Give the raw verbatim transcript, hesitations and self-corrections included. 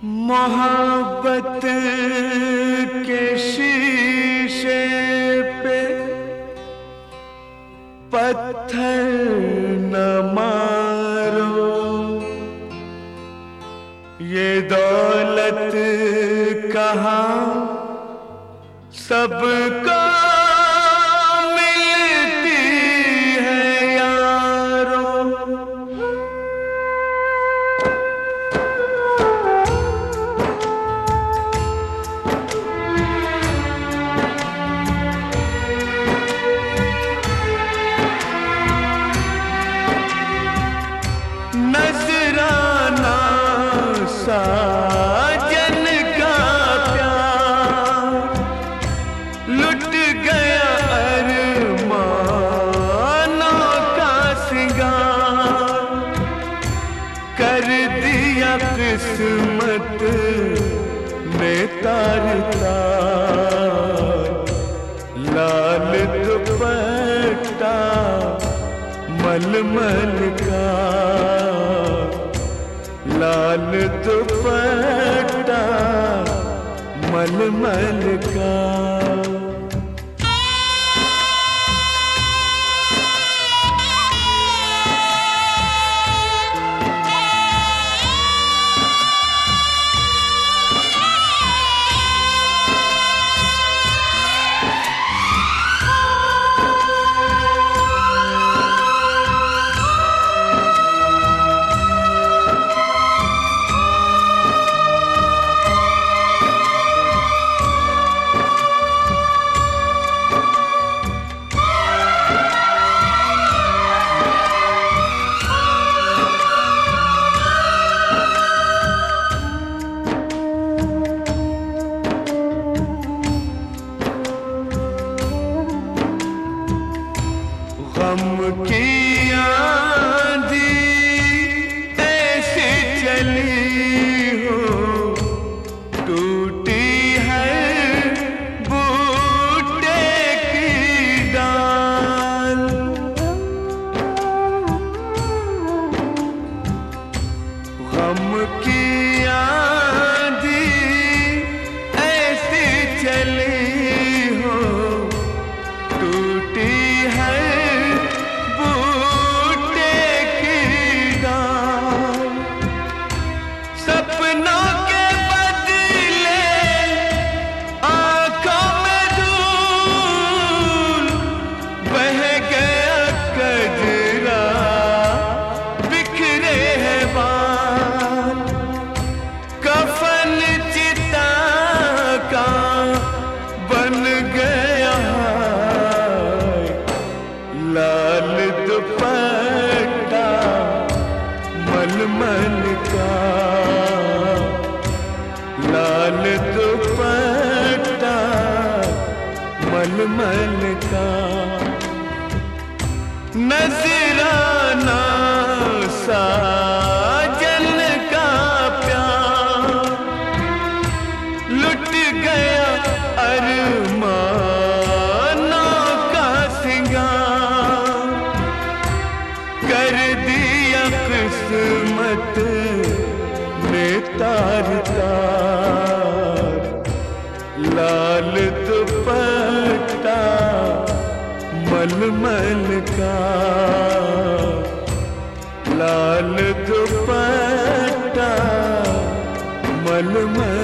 मोहब्बत के शीशे पे पत्थर न मारो, ये दौलत कहाँ सबको मिलती है यारो। नजराना साजन का प्यार लुट गया, अरमानों का सिंगार कर दिया किस्मत ने तार तार। लाल दुपट्टा मलमल का, लाल दुपट्टा मलमल का। गम की आंधी ऐसे चली हो, टूटी है बूटे की डाल। गम की आंधी ऐसे चली हो, टूटी है लाल दुपट्टा मलमल का, लाल दुपट्टा मलमल का। नजराना साजन का प्यार लुट गया, अरमानों का सिंगार कर दिया किस्मत ने तार तार। लाल दुपट्टा मलमल का, लाल दुपट्टा मलमल